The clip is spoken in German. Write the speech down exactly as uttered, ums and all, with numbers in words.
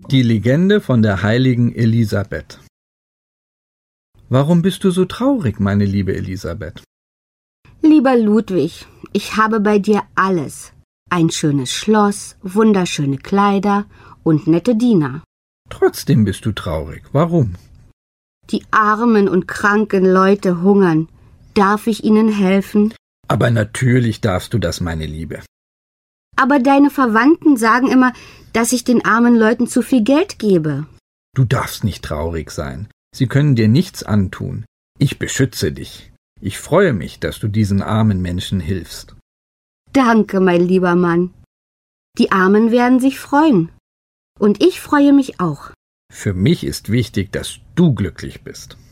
Die Legende von der heiligen Elisabeth. Warum bist du so traurig, meine liebe Elisabeth? Lieber Ludwig, ich habe bei dir alles. Ein schönes Schloss, wunderschöne Kleider und nette Diener. Trotzdem bist du traurig. Warum? Die armen und kranken Leute hungern. Darf ich ihnen helfen? Aber natürlich darfst du das, meine Liebe. Aber deine Verwandten sagen immer, dass ich den armen Leuten zu viel Geld gebe. Du darfst nicht traurig sein. Sie können dir nichts antun. Ich beschütze dich. Ich freue mich, dass du diesen armen Menschen hilfst. Danke, mein lieber Mann. Die Armen werden sich freuen. Und ich freue mich auch. Für mich ist wichtig, dass du glücklich bist.